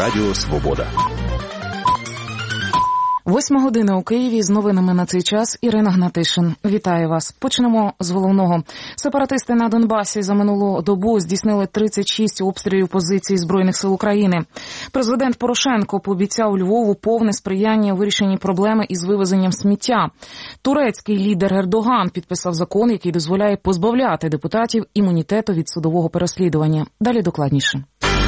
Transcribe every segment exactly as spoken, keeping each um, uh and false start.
Радіо Свобода. Восьма година у Києві. З новинами на цей час Ірина Гнатишин. Вітаю вас. Почнемо з головного. Сепаратисти на Донбасі за минулу добу здійснили тридцять шість обстрілів позицій Збройних сил України. Президент Порошенко пообіцяв Львову повне сприяння у вирішенні проблеми із вивезенням сміття. Турецький лідер Ердоган підписав закон, який дозволяє позбавляти депутатів імунітету від судового переслідування. Далі докладніше.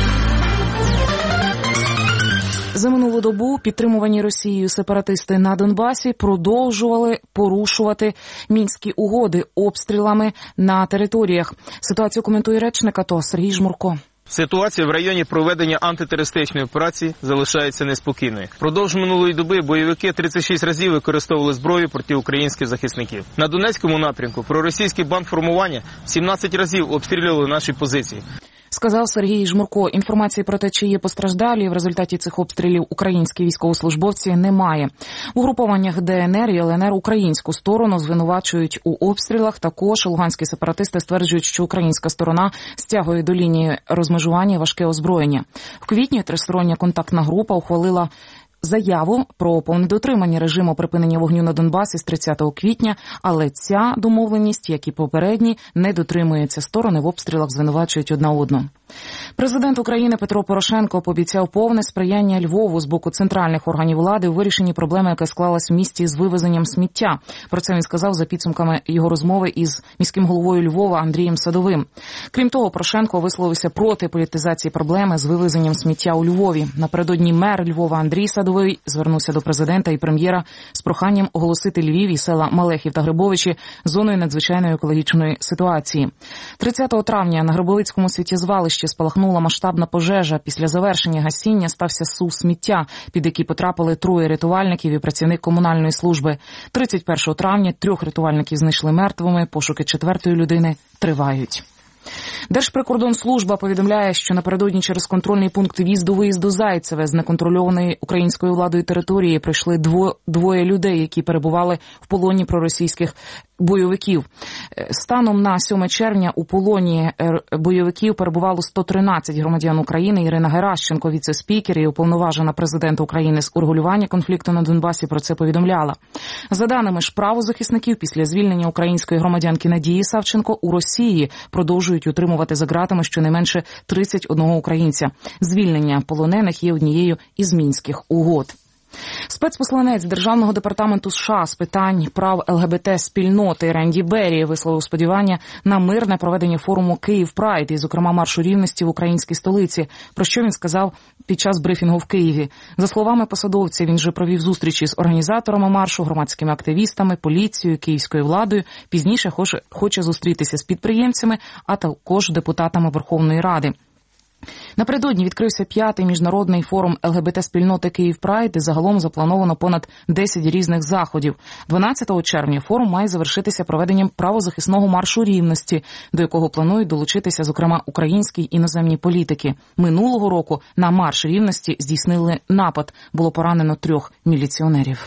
За минулу добу підтримувані Росією сепаратисти на Донбасі продовжували порушувати Мінські угоди обстрілами на територіях. Ситуацію коментує речник АТО Сергій Жмурко. Ситуація в районі проведення антитерористичної операції залишається неспокійною. Впродовж минулої доби бойовики тридцять шість разів використовували зброю проти українських захисників. На Донецькому напрямку проросійські бандформування сімнадцять разів обстрілювали наші позиції. Сказав Сергій Жмурко. Інформації про те, чи є постраждалі в результаті цих обстрілів українські військовослужбовці, немає. В угрупованнях ДНР і ЛНР українську сторону звинувачують у обстрілах. Також луганські сепаратисти стверджують, що українська сторона стягує до лінії розмежування важке озброєння. В квітні тристороння контактна група ухвалила заяву про повне дотримання режиму припинення вогню на Донбасі з тридцятого квітня, але ця домовленість, як і попередні, не дотримується. Сторони в обстрілах звинувачують одна одну. Президент України Петро Порошенко пообіцяв повне сприяння Львову з боку центральних органів влади у вирішенні проблеми, яка склалась в місті з вивезенням сміття. Про це він сказав за підсумками його розмови із міським головою Львова Андрієм Садовим. Крім того, Порошенко висловився проти політизації проблеми з вивезенням сміття у Львові. Напередодні мер Львова Андрій Садовий звернувся до президента і прем'єра з проханням оголосити Львів і села Малехів та Грибовичі зоною надзвичайної екологічної ситуації. тридцятого травня на Грибовицькому сміттєзвалищі спалахнула масштабна пожежа. Після завершення гасіння стався сув сміття, під який потрапили троє рятувальників і працівник комунальної служби. тридцять першого травня трьох рятувальників знайшли мертвими, пошуки четвертої людини тривають. Держприкордонслужба повідомляє, що напередодні через контрольний пункт в'їзду-виїзду Зайцеве з неконтрольованої українською владою території прийшли дво, двоє людей, які перебували в полоні проросійських бойовиків. Станом на сьоме червня у полоні бойовиків перебувало сто тринадцять громадян України. Ірина Геращенко, віце-спікер і уповноважена президента України з урегулювання конфлікту на Донбасі, про це повідомляла. За даними ж правозахисників, після звільнення української громадянки Надії Савченко у Росії продовжують утримувати за ґратами щонайменше тридцять одного українця. Звільнення полонених є однією із мінських угод. Спецпосланець Державного департаменту США з питань прав ЛГБТ-спільноти Ренді Беррі висловив сподівання на мирне проведення форуму «Київ Прайд» і, зокрема, маршу рівності в українській столиці, про що він сказав під час брифінгу в Києві. За словами посадовця, він же провів зустрічі з організаторами маршу, громадськими активістами, поліцією, київською владою. Пізніше хоче, хоче зустрітися з підприємцями, а також депутатами Верховної Ради. Напередодні відкрився п'ятий міжнародний форум ЛГБТ-спільноти «Київ Прайд», де загалом заплановано понад десять різних заходів. дванадцятого червня форум має завершитися проведенням правозахисного маршу рівності, до якого планують долучитися, зокрема, українські іноземні політики. Минулого року на марш рівності здійснили напад. Було поранено трьох міліціонерів.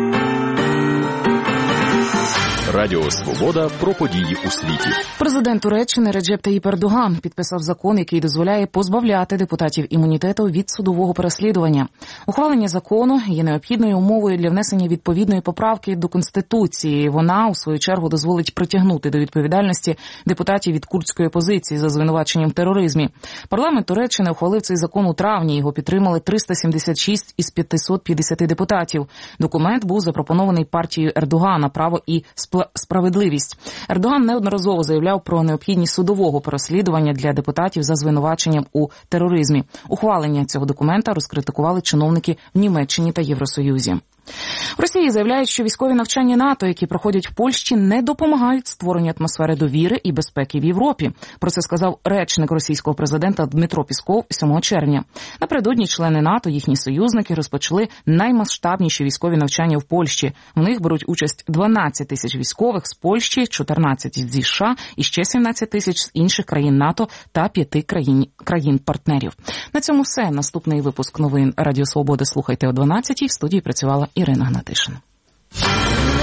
Радіо Свобода про події у світі. Президент Туреччини Реджеп Таїп Ердоган підписав закон, який дозволяє позбавляти депутатів імунітету від судового переслідування. Ухвалення закону є необхідною умовою для внесення відповідної поправки до Конституції. Вона, у свою чергу, дозволить притягнути до відповідальності депутатів від курдської опозиції за звинуваченням в тероризмі. Парламент Туреччини ухвалив цей закон у травні. Його підтримали триста сімдесят шість із п'ятсот п'ятдесят депутатів. Документ був запропонований партією Ердогана «Право і справедливість». Ердоган неодноразово заявляв про необхідність судового переслідування для депутатів за звинуваченням у тероризмі. Ухвалення цього документа розкритикували чиновники в Німеччині та Євросоюзі. В Росії заявляють, що військові навчання НАТО, які проходять в Польщі, не допомагають створенню атмосфери довіри і безпеки в Європі. Про це сказав речник російського президента Дмитро Пісков сьомого червня. Напередодні члени НАТО, їхні союзники, розпочали наймасштабніші військові навчання в Польщі. В них беруть участь дванадцять тисяч військових з Польщі, чотирнадцять зі США і ще сімнадцять тисяч з інших країн НАТО та п'яти країн, країн-партнерів. На цьому все. Наступний випуск новин Радіо Свобода слухайте о дванадцятій. В студії працювала Ірина Гнатишин.